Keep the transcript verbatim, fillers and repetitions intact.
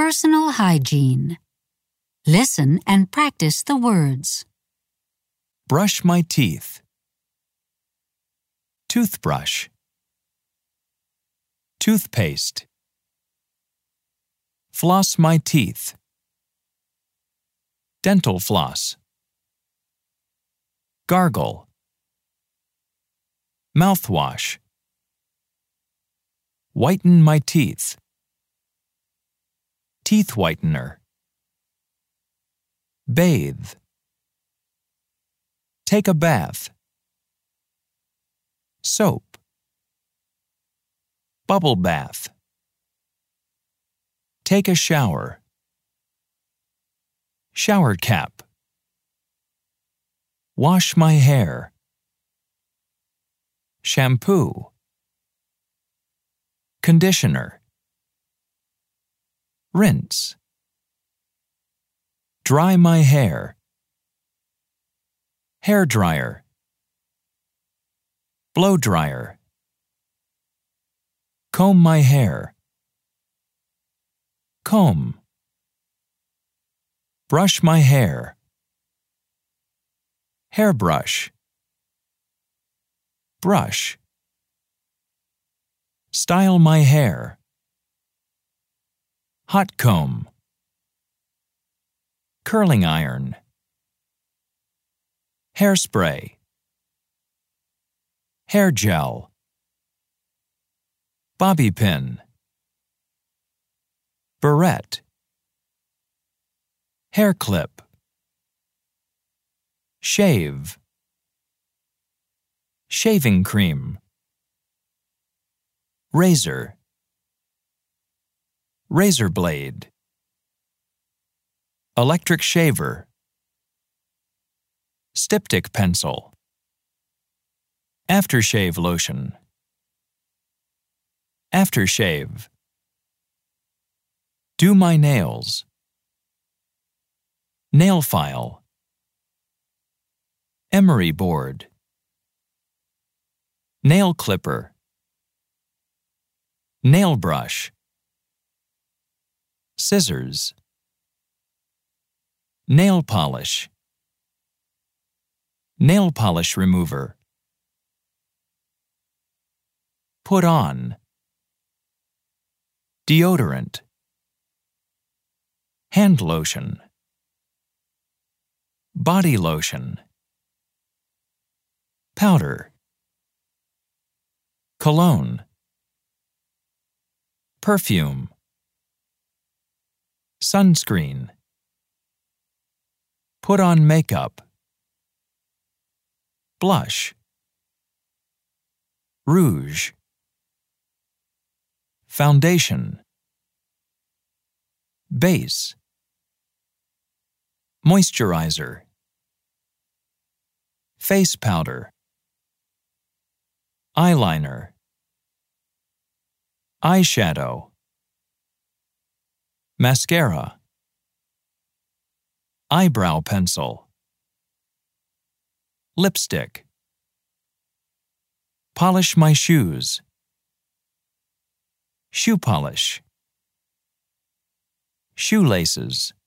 Personal hygiene. Listen and practice the words. Brush my teeth. Toothbrush. Toothpaste. Floss my teeth. Dental floss. Gargle. Mouthwash. Whiten my teeth. Teeth whitener. Bathe. Take a bath. Soap. Bubble bath. Take a shower. Shower cap. Wash my hair. Shampoo. Conditioner. Rinse. Dry my hair. Hair dryer. Blow dryer. Comb my hair. Comb. Brush my hair. Hairbrush. Brush. Style my hair. Hot comb. Curling iron. Hairspray. Hair gel. Bobby pin. Barrette. Hair clip. Shave. Shaving cream. Razor. Razor blade. Electric shaver. Styptic pencil. Aftershave lotion. Aftershave. Do my nails. Nail file. Emery board. Nail clipper. Nail brush. Scissors. Nail polish. Nail polish remover. Put on. Deodorant. Hand lotion. Body lotion. Powder. Cologne. Perfume. Sunscreen. Put on makeup. Blush. Rouge. Foundation. Base. Moisturizer. Face powder. Eyeliner. Eyeshadow. Mascara. Eyebrow pencil. Lipstick. Polish my shoes. Shoe polish. Shoelaces.